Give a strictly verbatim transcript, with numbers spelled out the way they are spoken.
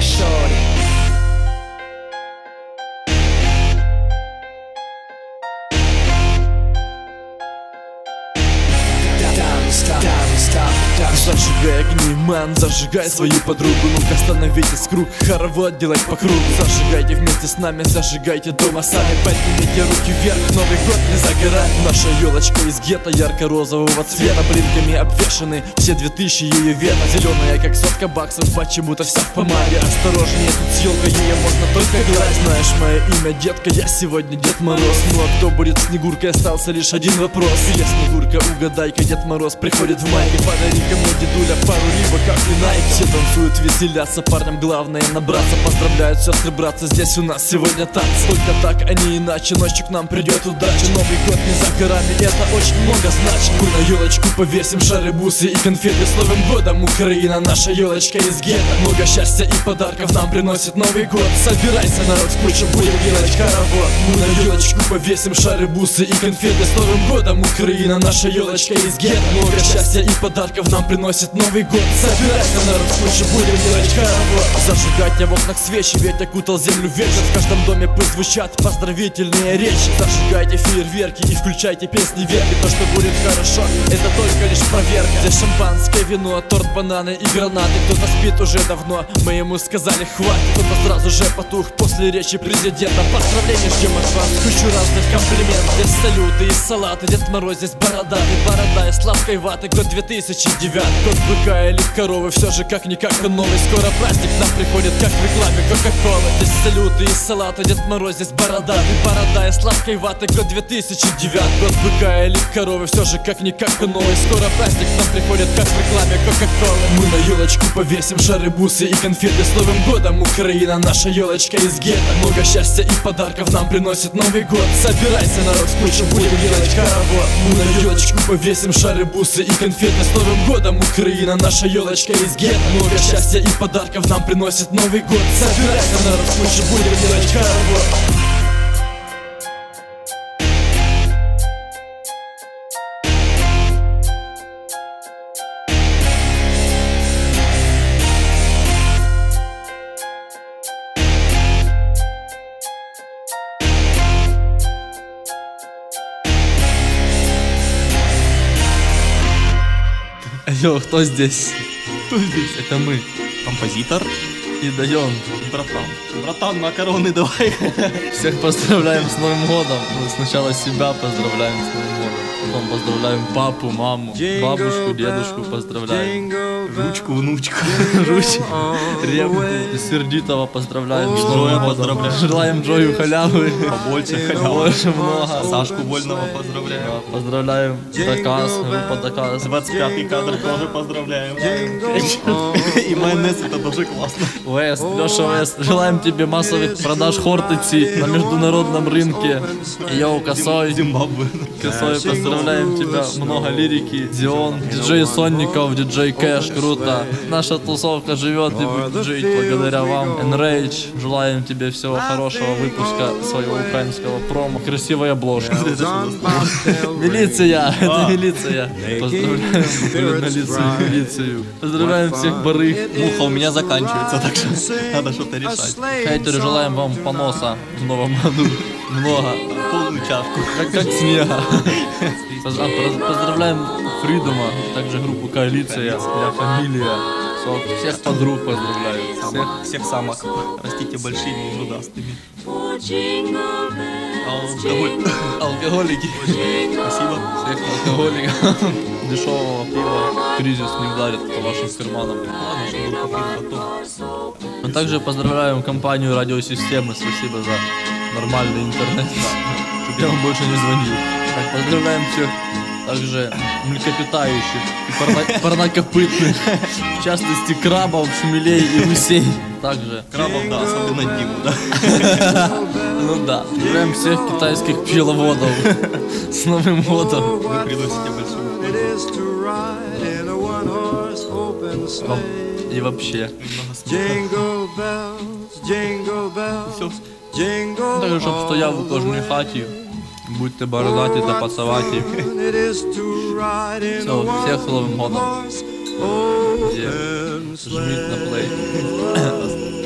shorty. Зажигай огни, ман, зажигай свою подругу. Ну-ка остановитесь, круг, хоровод делать по кругу. Зажигайте вместе с нами, зажигайте дома сами. Поднимите руки вверх, Новый год не за горами. Наша елочка из гетто ярко-розового цвета, блинками обвешаны все две тысячи ее вета. Зеленая, как сотка баксов, почему-то вся в помаде. Осторожнее, тут с елкой, ее можно только гладить. Знаешь мое имя, детка, я сегодня Дед Мороз. Ну а кто будет Снегуркой, остался лишь один вопрос. Привет, Снегурка, угадай-ка, Дед Мороз приходит в майке. Подари-ка мне, дедуля, пару рибок, как и найк. Все танцуют, веселятся, парням главное набраться. Поздравляют сестры, братцы, здесь у нас сегодня танцы. Только так, а не иначе, ночью к нам придет удача. Новый год не за горами, это очень много значит. Мы на елочку повесим шары, бусы и конфеты. С Новым годом, Украина, наша елочка из гетто. Много счастья и подарков нам приносит Новый год. Собирайся, народ, в кучу, будем делать хоровод. Мы на елочку повесим шары, бусы и конфеты. С Новым годом, Украина, наша елочка из гетто. Много счастья и подарков нам приносит Новый год. Собирайся, народ, в кучу, будем делать хоровод. Зажигайте в окнах свечи, ведь окутал землю вечер. В каждом доме пусть звучат поздравительные речи. Зажигайте фейерверки и включайте песни верки. То, что будет хорошо, это только лишь проверка. Здесь шампанское, вино, торт, бананы и гранаты. Кто-то спит уже давно, мы ему сказали хватит. Кто-то сразу же потух после речи президента. Поздравления ждем от вас, кучу разных комплиментов. Здесь салюты и салаты, Дед Мороз здесь бородатый. Борода из сладкой ваты, год две тысячи девятый. Год быка или коровы, все же как-никак то новый. Скоро праздник нам приходит, как в рекламе Кока-Колы. Здесь салюты и салаты, Дед Мороз здесь бородатый. Борода из сладкой ваты, год две тысячи девятый. Год быка или коровы, все же как-никак то новый. Скоро праздник нам приходит, как в рекламе Кока-Колы. Мы на елочку повесим шары, бусы и конфеты. С Новым годом, Украина, наша елочка из гетто. Много счастья и подарков нам приносит Новый год. Собирайся, народ, в кучу, будем делать хоровод. Мы на елочку повесим шары, бусы и конфеты. С Новым годом, Украина, наша елочка из гетто. Много счастья и подарков нам приносит Новый год. Собирайся, народ, в кучу, будем делать хоровод. Йо, кто здесь? Кто здесь? Это мы. Композитор И даем. Братан. Братан, макароны давай. Всех поздравляем с Новым годом. Ну, сначала себя поздравляем с Новым годом. Потом поздравляем папу, маму, бабушку, дедушку поздравляем. Ручку, внучку. Ручку, Ревку, Сердитого поздравляем. Джоя поздравляем. Желаем Джою халявы. Побольше халявы. Больше много. Сашку Вольного поздравляем. Поздравляем Дакас, группа Дакас. двадцать пятый кадр тоже поздравляем. И майонез, это тоже классно. Вест, Леша Вест, желаем тебе массовых продаж Хортици на международном рынке. Йоу, Косой, Зимбабве. Косой, поздравляем тебя, много лирики. Дион, диджей Сонников, диджей Кэш, круто. Наша тусовка живет и будет жить благодаря вам. Enrage, желаем тебе всего хорошего выпуска своего украинского промо. Красивая обложка. Милиция, это милиция. Поздравляем журналистов и милицию. Поздравляем всех барыг. Муха у меня заканчивается, так что надо что-то решать. Хейтеры, желаем вам поноса в новом году. Много. Полную чашку. Как, как снега. Поздравляем Фридома, также группу Коалиция, для фамилия. Всех подруг поздравляю. Всех, всех самок. Растите большими и грудастыми. Алкоголь. Алкоголики. Спасибо. Всех алкоголиков. Дешевого пива. Кризис не ударит по вашим карманам. Ладно, что был попит потом. Мы также поздравляем компанию радиосистемы. Спасибо за нормальный интернет. Чтобы я вам больше не звонил. Так, поздравляем всех также млекопитающих и парно- парнокопытных, в частности крабов, шмелей и гусей. Также Крабов, да, особенно Диму, да. ну да, поздравляем всех китайских пчеловодов с Новым годом. Вы приносите большую пользу. И вообще. Все. Так, щоб стояв у кожній хаті. Будьте бородаті та пасаваті. Все, всех с Новым годом. Где? Жміть на плей.